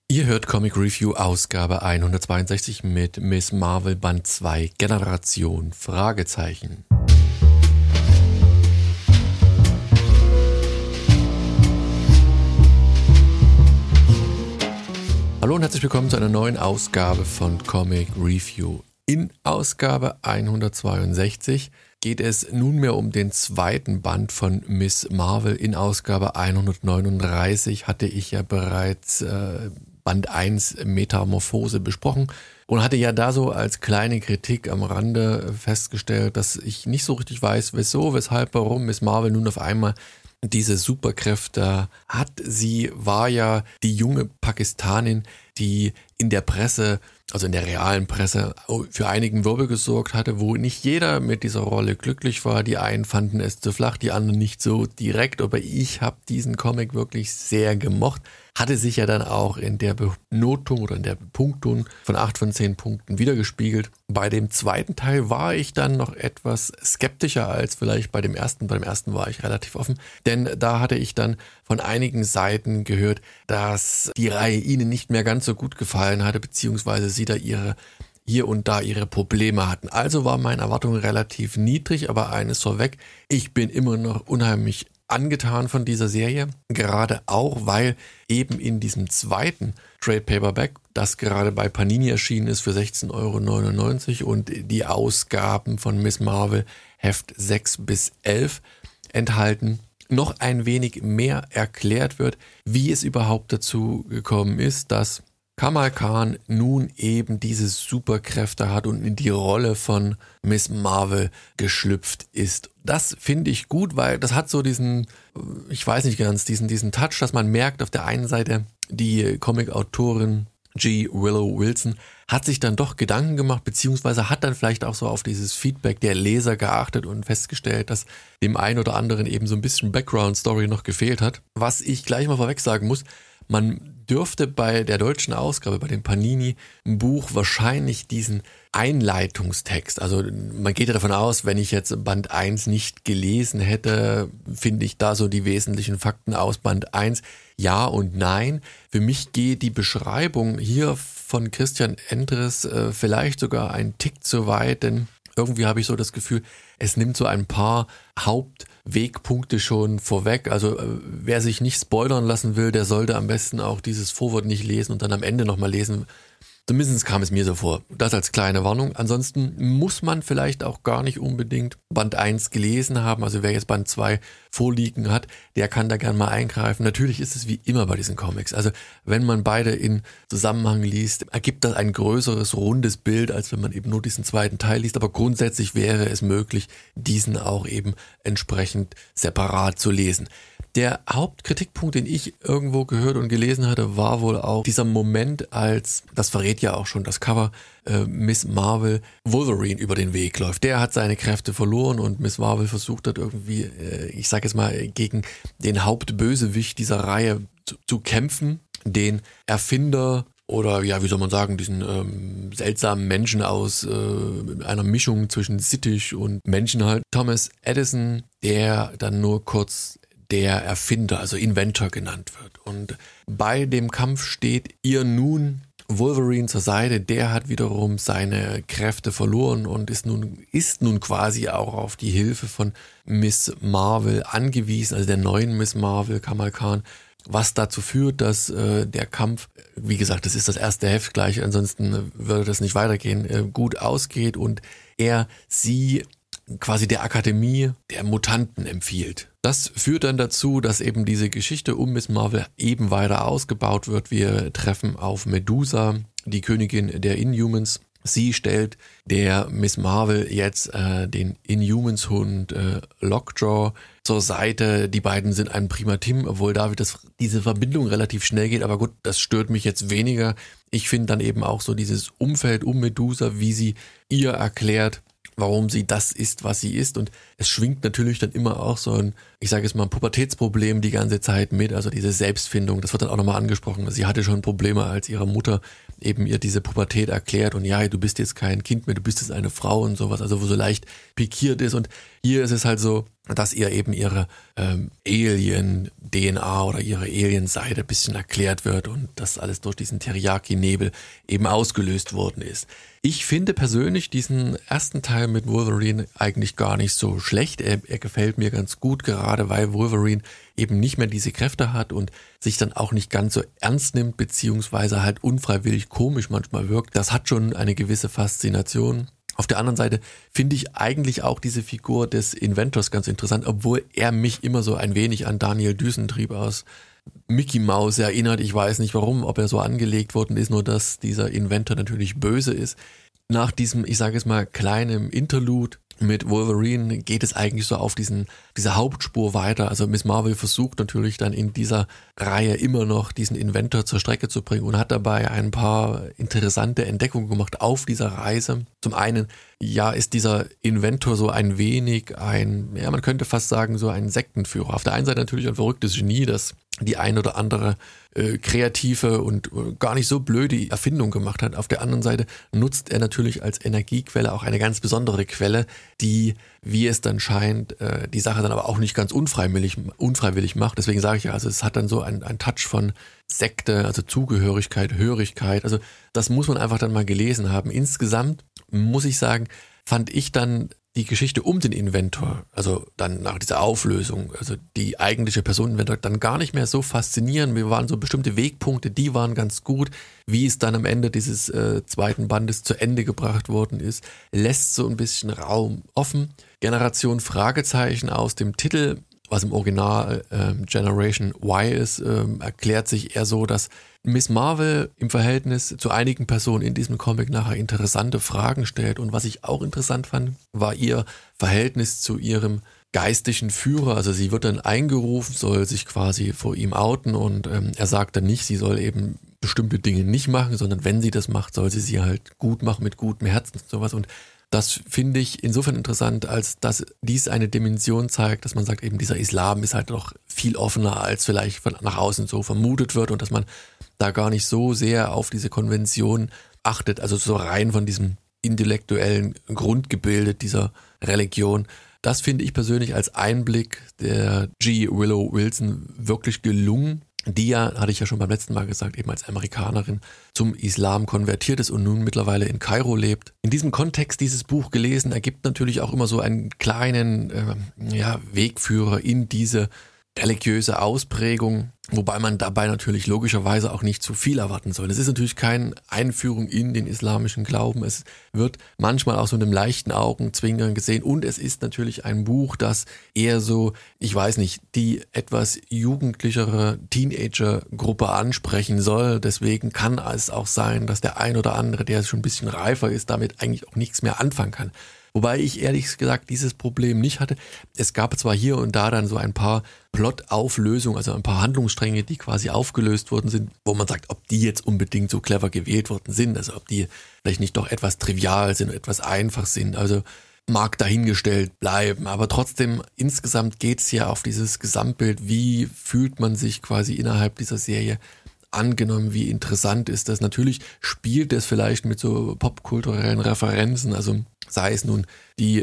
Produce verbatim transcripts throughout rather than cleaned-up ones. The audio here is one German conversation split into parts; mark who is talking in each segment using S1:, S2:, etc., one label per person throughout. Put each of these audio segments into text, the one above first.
S1: Ihr hört Comic Review Ausgabe hundertzweiundsechzig mit Miss Marvel Band zwei Generation Fragezeichen. Hallo und herzlich willkommen zu einer neuen Ausgabe von Comic Review. In Ausgabe hundertzweiundsechzig geht es nunmehr um den zweiten Band von Miss Marvel. In Ausgabe hundertneununddreißig hatte ich ja bereits äh, Band eins Metamorphose besprochen und hatte ja da so als kleine Kritik am Rande festgestellt, dass ich nicht so richtig weiß, wieso, weshalb, warum Miss Marvel nun auf einmal diese Superkräfte hat. Sie war ja die junge Pakistanin, die in der Presse, also in der realen Presse, für einigen Wirbel gesorgt hatte, wo nicht jeder mit dieser Rolle glücklich war. Die einen fanden es zu flach, die anderen nicht so direkt, aber ich habe diesen Comic wirklich sehr gemocht. Hatte sich ja dann auch in der Benotung oder in der Bepunktung von acht von zehn Punkten wiedergespiegelt. Bei dem zweiten Teil war ich dann noch etwas skeptischer als vielleicht bei dem ersten. Bei dem ersten war ich relativ offen, denn da hatte ich dann von einigen Seiten gehört, dass die Reihe ihnen nicht mehr ganz so gut gefallen hatte, beziehungsweise sie da ihre hier und da ihre Probleme hatten. Also war meine Erwartung relativ niedrig, aber eines vorweg, ich bin immer noch unheimlich angetan von dieser Serie, gerade auch, weil eben in diesem zweiten Trade Paperback, das gerade bei Panini erschienen ist für sechzehn Euro neunundneunzig und die Ausgaben von Miss Marvel Heft sechs bis elf enthalten, noch ein wenig mehr erklärt wird, wie es überhaupt dazu gekommen ist, dass Kamal Khan nun eben diese Superkräfte hat und in die Rolle von Miss Marvel geschlüpft ist. Das finde ich gut, weil das hat so diesen, ich weiß nicht ganz, diesen, diesen Touch, dass man merkt, auf der einen Seite die Comic-Autorin G. Willow Wilson hat sich dann doch Gedanken gemacht, beziehungsweise hat dann vielleicht auch so auf dieses Feedback der Leser geachtet und festgestellt, dass dem einen oder anderen eben so ein bisschen Background-Story noch gefehlt hat. Was ich gleich mal vorweg sagen muss, man dürfte bei der deutschen Ausgabe, bei dem Panini-Buch wahrscheinlich diesen Einleitungstext, also man geht ja davon aus, wenn ich jetzt Band eins nicht gelesen hätte, finde ich da so die wesentlichen Fakten aus Band eins. Ja und nein. Für mich geht die Beschreibung hier von Christian Endres äh, vielleicht sogar einen Tick zu weit, denn irgendwie habe ich so das Gefühl, es nimmt so ein paar Hauptwegpunkte schon vorweg. Also äh, wer sich nicht spoilern lassen will, der sollte am besten auch dieses Vorwort nicht lesen und dann am Ende nochmal lesen. Zumindest kam es mir so vor. Das als kleine Warnung. Ansonsten muss man vielleicht auch gar nicht unbedingt Band eins gelesen haben. Also wer jetzt Band zwei vorliegen hat, der kann da gerne mal eingreifen. Natürlich ist es wie immer bei diesen Comics. Also wenn man beide in Zusammenhang liest, ergibt das ein größeres, rundes Bild, als wenn man eben nur diesen zweiten Teil liest. Aber grundsätzlich wäre es möglich, diesen auch eben entsprechend separat zu lesen. Der Hauptkritikpunkt, den ich irgendwo gehört und gelesen hatte, war wohl auch dieser Moment, als, das verrät ja auch schon das Cover, äh, Miss Marvel Wolverine über den Weg läuft. Der hat seine Kräfte verloren und Miss Marvel versucht hat irgendwie, äh, ich sag jetzt mal, gegen den Hauptbösewicht dieser Reihe zu, zu kämpfen, den Erfinder oder ja, wie soll man sagen, diesen ähm, seltsamen Menschen aus äh, einer Mischung zwischen Sittich und Menschen halt. Thomas Edison, der dann nur kurz der Erfinder, also Inventor genannt wird. Und bei dem Kampf steht ihr nun Wolverine zur Seite, der hat wiederum seine Kräfte verloren und ist nun, ist nun quasi auch auf die Hilfe von Miss Marvel angewiesen, also der neuen Miss Marvel, Kamal Khan, was dazu führt, dass äh, der Kampf, wie gesagt, das ist das erste Heft gleich, ansonsten würde das nicht weitergehen, äh, gut ausgeht und er sie quasi der Akademie der Mutanten empfiehlt. Das führt dann dazu, dass eben diese Geschichte um Miss Marvel eben weiter ausgebaut wird. Wir treffen auf Medusa, die Königin der Inhumans. Sie stellt der Miss Marvel jetzt äh, den Inhumans-Hund äh, Lockjaw zur Seite. Die beiden sind ein prima Team, obwohl da das, diese Verbindung relativ schnell geht. Aber gut, das stört mich jetzt weniger. Ich finde dann eben auch so dieses Umfeld um Medusa, wie sie ihr erklärt, warum sie das ist, was sie ist. Und es schwingt natürlich dann immer auch so ein, ich sage jetzt mal, ein Pubertätsproblem die ganze Zeit mit, also diese Selbstfindung, das wird dann auch nochmal angesprochen. Sie hatte schon Probleme, als ihre Mutter eben ihr diese Pubertät erklärt und ja, du bist jetzt kein Kind mehr, du bist jetzt eine Frau und sowas, also wo so leicht pikiert ist. Und hier ist es halt so, dass ihr eben ihre ähm, Alien-D N A oder ihre Alien-Seite ein bisschen erklärt wird und das alles durch diesen Teriyaki-Nebel eben ausgelöst worden ist. Ich finde persönlich diesen ersten Teil mit Wolverine eigentlich gar nicht so schlecht. Er, er gefällt mir ganz gut, gerade weil Wolverine eben nicht mehr diese Kräfte hat und sich dann auch nicht ganz so ernst nimmt, beziehungsweise halt unfreiwillig komisch manchmal wirkt. Das hat schon eine gewisse Faszination. Auf der anderen Seite finde ich eigentlich auch diese Figur des Inventors ganz interessant, obwohl er mich immer so ein wenig an Daniel Düsentrieb aus Mickey Mouse erinnert. Ich weiß nicht warum, ob er so angelegt worden ist, nur dass dieser Inventor natürlich böse ist. Nach diesem, ich sage es mal, kleinen Interlude mit Wolverine geht es eigentlich so auf diesen, diese Hauptspur weiter. Also Miss Marvel versucht natürlich dann in dieser Reihe immer noch diesen Inventor zur Strecke zu bringen und hat dabei ein paar interessante Entdeckungen gemacht auf dieser Reise. Zum einen, ja, ist dieser Inventor so ein wenig ein, ja, man könnte fast sagen, so ein Sektenführer. Auf der einen Seite natürlich ein verrücktes Genie, das die ein oder andere äh, kreative und äh, gar nicht so blöde Erfindung gemacht hat. Auf der anderen Seite nutzt er natürlich als Energiequelle auch eine ganz besondere Quelle, die, wie es dann scheint, äh, die Sache dann aber auch nicht ganz unfreiwillig, unfreiwillig macht. Deswegen sage ich ja, also es hat dann so ein, ein Touch von Sekte, also Zugehörigkeit, Hörigkeit. Also das muss man einfach dann mal gelesen haben. Insgesamt muss ich sagen, fand ich dann die Geschichte um den Inventor, also dann nach dieser Auflösung, also die eigentliche Person Inventor, dann gar nicht mehr so faszinierend. Wir waren so bestimmte Wegpunkte, die waren ganz gut. Wie es dann am Ende dieses äh, zweiten Bandes zu Ende gebracht worden ist, lässt so ein bisschen Raum offen. Generation Fragezeichen aus dem Titel, was im Original äh, Generation Y ist, äh, erklärt sich eher so, dass Miss Marvel im Verhältnis zu einigen Personen in diesem Comic nachher interessante Fragen stellt. Und was ich auch interessant fand, war ihr Verhältnis zu ihrem geistlichen Führer. Also sie wird dann eingerufen, soll sich quasi vor ihm outen und ähm, er sagt dann nicht, sie soll eben bestimmte Dinge nicht machen, sondern wenn sie das macht, soll sie sie halt gut machen, mit gutem Herzen und sowas. Und das finde ich insofern interessant, als dass dies eine Dimension zeigt, dass man sagt, eben dieser Islam ist halt noch viel offener, als vielleicht von nach außen so vermutet wird und dass man da gar nicht so sehr auf diese Konvention achtet, also so rein von diesem intellektuellen Grundgebilde dieser Religion. Das finde ich persönlich als Einblick der G. Willow Wilson wirklich gelungen, die ja, hatte ich ja schon beim letzten Mal gesagt, eben als Amerikanerin zum Islam konvertiert ist und nun mittlerweile in Kairo lebt. In diesem Kontext dieses Buch gelesen, ergibt natürlich auch immer so einen kleinen äh, ja, Wegführer in diese religiöse Ausprägung, wobei man dabei natürlich logischerweise auch nicht zu viel erwarten soll. Es ist natürlich keine Einführung in den islamischen Glauben. Es wird manchmal auch so mit einem leichten Augenzwinkern gesehen und es ist natürlich ein Buch, das eher so, ich weiß nicht, die etwas jugendlichere Teenager-Gruppe ansprechen soll. Deswegen kann es auch sein, dass der ein oder andere, der schon ein bisschen reifer ist, damit eigentlich auch nichts mehr anfangen kann. Wobei ich ehrlich gesagt dieses Problem nicht hatte. Es gab zwar hier und da dann so ein paar Plot-Auflösungen, also ein paar Handlungsstränge, die quasi aufgelöst worden sind, wo man sagt, ob die jetzt unbedingt so clever gewählt worden sind, also ob die vielleicht nicht doch etwas trivial sind, etwas einfach sind, also mag dahingestellt bleiben. Aber trotzdem, insgesamt geht es hier auf dieses Gesamtbild, wie fühlt man sich quasi innerhalb dieser Serie angenommen, wie interessant ist das. Natürlich spielt es vielleicht mit so popkulturellen Referenzen, also sei es nun die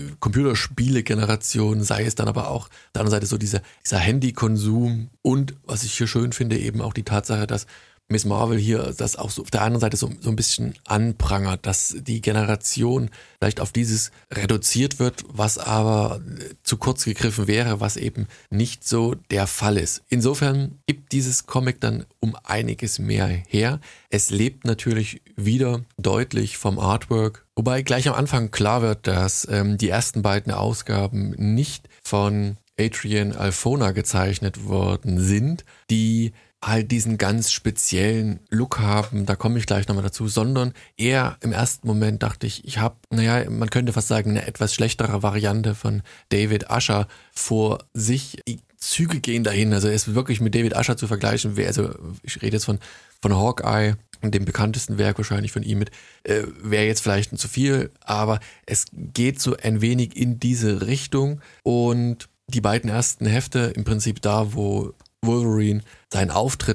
S1: Computerspiele-Generation, sei es dann aber auch auf der anderen Seite so dieser, dieser Handykonsum und was ich hier schön finde, eben auch die Tatsache, dass Miss Marvel hier das auch so auf der anderen Seite so, so ein bisschen anprangert, dass die Generation vielleicht auf dieses reduziert wird, was aber zu kurz gegriffen wäre, was eben nicht so der Fall ist. Insofern gibt dieses Comic dann um einiges mehr her. Es lebt natürlich wieder deutlich vom Artwork, wobei gleich am Anfang klar wird, dass ähm, die ersten beiden Ausgaben nicht von Adrian Alphona gezeichnet worden sind, die halt diesen ganz speziellen Look haben, da komme ich gleich nochmal dazu, sondern eher im ersten Moment dachte ich, ich habe, naja, man könnte fast sagen, eine etwas schlechtere Variante von David Usher vor sich. Die Züge gehen dahin, also er ist wirklich mit David Usher zu vergleichen, also ich rede jetzt von, von Hawkeye, dem bekanntesten Werk wahrscheinlich von ihm mit, äh, wäre jetzt vielleicht zu viel, aber es geht so ein wenig in diese Richtung und die beiden ersten Hefte im Prinzip da, wo Wolverine seinen Auftritt hat,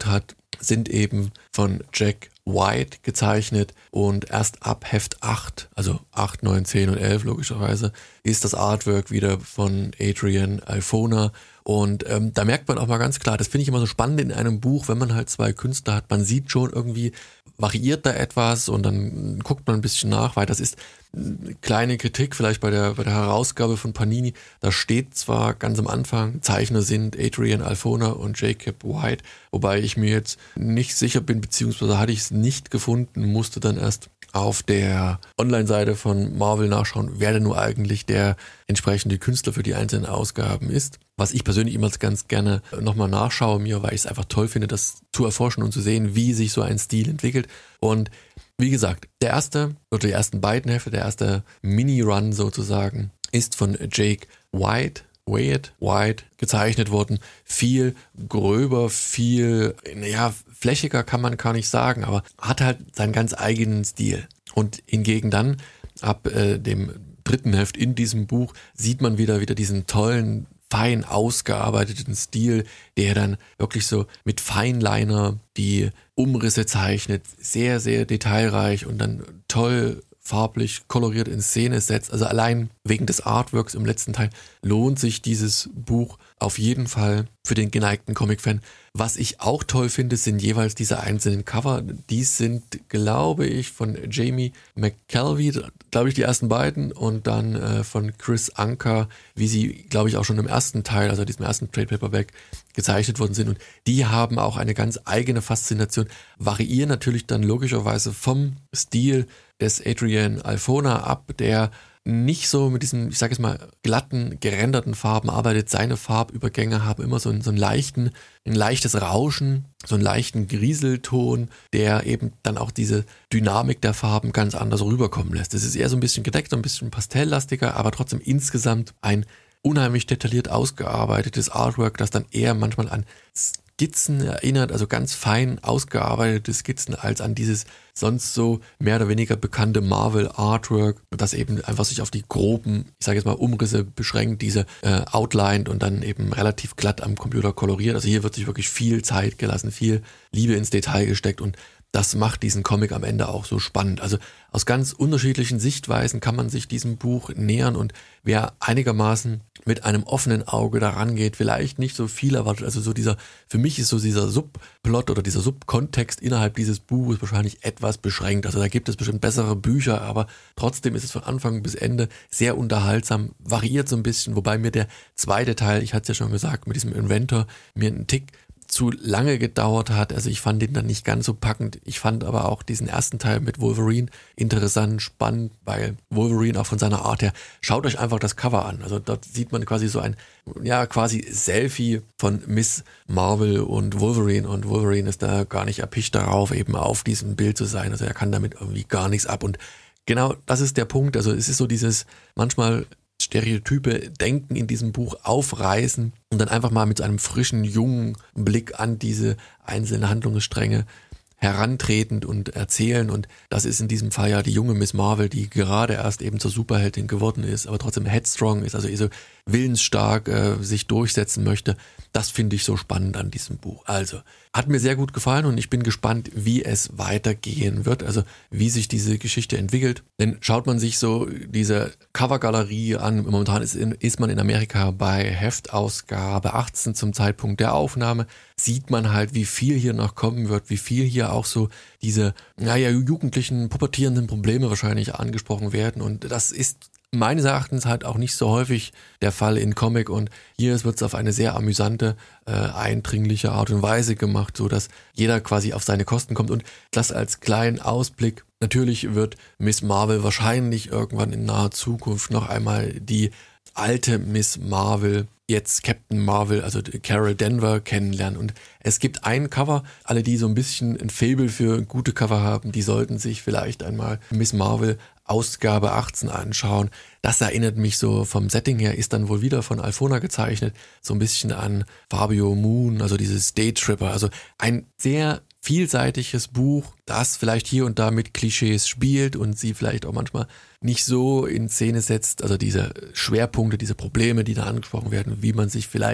S1: sind eben von Jack White gezeichnet und erst ab Heft acht, also acht, neun, zehn und elf logischerweise, ist das Artwork wieder von Adrian Alphona. Und ähm, da merkt man auch mal ganz klar, das finde ich immer so spannend in einem Buch, wenn man halt zwei Künstler hat, man sieht schon irgendwie, variiert da etwas und dann guckt man ein bisschen nach, weil das ist eine kleine Kritik vielleicht bei der, bei der Herausgabe von Panini. Da steht zwar ganz am Anfang, Zeichner sind Adrian Alphona und Jacob White, wobei ich mir jetzt nicht sicher bin, beziehungsweise hatte ich es nicht gefunden, musste dann erst auf der Online-Seite von Marvel nachschauen, wer denn nur eigentlich der entsprechende Künstler für die einzelnen Ausgaben ist. Was ich persönlich immer ganz gerne nochmal nachschaue mir, weil ich es einfach toll finde, das zu erforschen und zu sehen, wie sich so ein Stil entwickelt. Und wie gesagt, der erste, oder die ersten beiden Hefte, der erste Mini-Run sozusagen, ist von Jake White, Wyatt White gezeichnet worden. Viel gröber, viel, naja, flächiger kann man gar nicht sagen, aber hat halt seinen ganz eigenen Stil. Und hingegen dann, ab äh, dem dritten Heft in diesem Buch, sieht man wieder, wieder diesen tollen, fein ausgearbeiteten Stil, der dann wirklich so mit Feinliner die Umrisse zeichnet, sehr, sehr detailreich und dann toll farblich koloriert in Szene setzt. Also allein wegen des Artworks im letzten Teil lohnt sich dieses Buch auf jeden Fall für den geneigten Comic-Fan. Was ich auch toll finde, sind jeweils diese einzelnen Cover. Die sind, glaube ich, von Jamie McKelvey, glaube ich, die ersten beiden und dann äh, von Chris Anker, wie sie, glaube ich, auch schon im ersten Teil, also diesem ersten Trade Paperback, gezeichnet worden sind. Und die haben auch eine ganz eigene Faszination, variieren natürlich dann logischerweise vom Stil des Adrian Alphona ab, der nicht so mit diesen, ich sage jetzt mal, glatten, gerenderten Farben arbeitet. Seine Farbübergänge haben immer so einen, so einen leichten, ein leichtes Rauschen, so einen leichten Grieselton, der eben dann auch diese Dynamik der Farben ganz anders rüberkommen lässt. Es ist eher so ein bisschen gedeckt, so ein bisschen pastelllastiger, aber trotzdem insgesamt ein unheimlich detailliert ausgearbeitetes Artwork, das dann eher manchmal an Skizzen erinnert, also ganz fein ausgearbeitete Skizzen, als an dieses sonst so mehr oder weniger bekannte Marvel-Artwork, das eben einfach sich auf die groben, ich sage jetzt mal Umrisse beschränkt, diese äh, outlined und dann eben relativ glatt am Computer koloriert. Also hier wird sich wirklich viel Zeit gelassen, viel Liebe ins Detail gesteckt und das macht diesen Comic am Ende auch so spannend. Also aus ganz unterschiedlichen Sichtweisen kann man sich diesem Buch nähern und wer einigermaßen mit einem offenen Auge daran geht, vielleicht nicht so viel erwartet. Also so dieser, für mich ist so dieser Subplot oder dieser Subkontext innerhalb dieses Buches wahrscheinlich etwas beschränkt. Also da gibt es bestimmt bessere Bücher, aber trotzdem ist es von Anfang bis Ende sehr unterhaltsam, variiert so ein bisschen, wobei mir der zweite Teil, ich hatte es ja schon gesagt, mit diesem Inventor mir einen Tick zu lange gedauert hat. Also ich fand den dann nicht ganz so packend. Ich fand aber auch diesen ersten Teil mit Wolverine interessant, spannend, weil Wolverine auch von seiner Art her, schaut euch einfach das Cover an. Also dort sieht man quasi so ein, ja quasi Selfie von Miss Marvel und Wolverine und Wolverine ist da gar nicht erpicht darauf, eben auf diesem Bild zu sein. Also er kann damit irgendwie gar nichts ab und genau das ist der Punkt. Also es ist so dieses manchmal stereotype Denken in diesem Buch aufreißen und dann einfach mal mit so einem frischen, jungen Blick an diese einzelnen Handlungsstränge herantretend und erzählen und das ist in diesem Fall ja die junge Miss Marvel, die gerade erst eben zur Superheldin geworden ist, aber trotzdem headstrong ist, also so willensstark äh, sich durchsetzen möchte. Das finde ich so spannend an diesem Buch. Also, hat mir sehr gut gefallen und ich bin gespannt, wie es weitergehen wird, also wie sich diese Geschichte entwickelt. Denn schaut man sich so diese Covergalerie an, momentan ist, in, ist man in Amerika bei Heftausgabe achtzehn zum Zeitpunkt der Aufnahme, sieht man halt, wie viel hier noch kommen wird, wie viel hier auch so diese, naja, jugendlichen, pubertierenden Probleme wahrscheinlich angesprochen werden und das ist meines Erachtens halt auch nicht so häufig der Fall in Comic und hier wird es auf eine sehr amüsante, äh, eindringliche Art und Weise gemacht, so dass jeder quasi auf seine Kosten kommt und das als kleinen Ausblick. Natürlich wird Miss Marvel wahrscheinlich irgendwann in naher Zukunft noch einmal die alte Miss Marvel, jetzt Captain Marvel, also Carol Danvers kennenlernen und es gibt ein Cover, alle die so ein bisschen ein Faible für gute Cover haben, die sollten sich vielleicht einmal Miss Marvel Ausgabe achtzehn anschauen. Das erinnert mich so vom Setting her, ist dann wohl wieder von Alphona gezeichnet, so ein bisschen an Fabio Moon, also dieses Daytripper, also ein sehr vielseitiges Buch, das vielleicht hier und da mit Klischees spielt und sie vielleicht auch manchmal nicht so in Szene setzt, also diese Schwerpunkte, diese Probleme, die da angesprochen werden, wie man sich vielleicht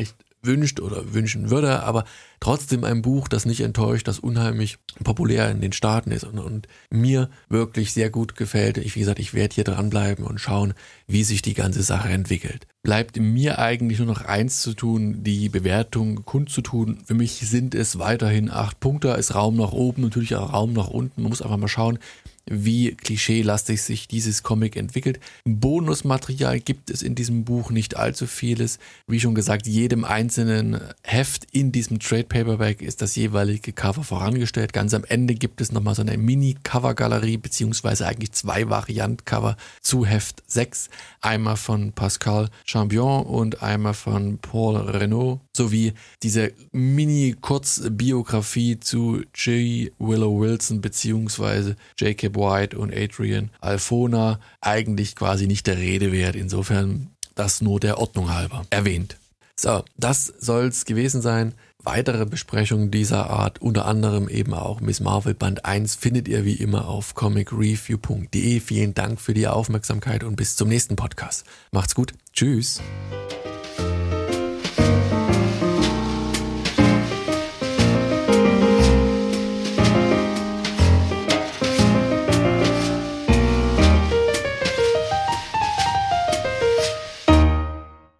S1: wünscht oder wünschen würde, aber trotzdem ein Buch, das nicht enttäuscht, das unheimlich populär in den Staaten ist und, und mir wirklich sehr gut gefällt. Ich, wie gesagt, ich werde hier dranbleiben und schauen, wie sich die ganze Sache entwickelt. Bleibt mir eigentlich nur noch eins zu tun, die Bewertung kundzutun. Für mich sind es weiterhin acht Punkte, ist Raum nach oben, natürlich auch Raum nach unten. Man muss einfach mal schauen, wie klischeelastig sich dieses Comic entwickelt. Bonusmaterial gibt es in diesem Buch nicht allzu vieles. Wie schon gesagt, jedem einzelnen Heft in diesem Trade Paperback ist das jeweilige Cover vorangestellt. Ganz am Ende gibt es nochmal so eine Mini-Cover-Galerie, beziehungsweise eigentlich zwei Variant-Cover zu Heft sechs. Einmal von Pascal Champion und einmal von Paul Renaud, sowie diese Mini-Kurzbiografie zu J. Willow Wilson beziehungsweise Jacob White und Adrian Alphona, eigentlich quasi nicht der Rede wert. Insofern das nur der Ordnung halber erwähnt. So, das soll's gewesen sein. Weitere Besprechungen dieser Art, unter anderem eben auch Miss Marvel Band eins, findet ihr wie immer auf comic review punkt de. Vielen Dank für die Aufmerksamkeit und bis zum nächsten Podcast. Macht's gut. Tschüss.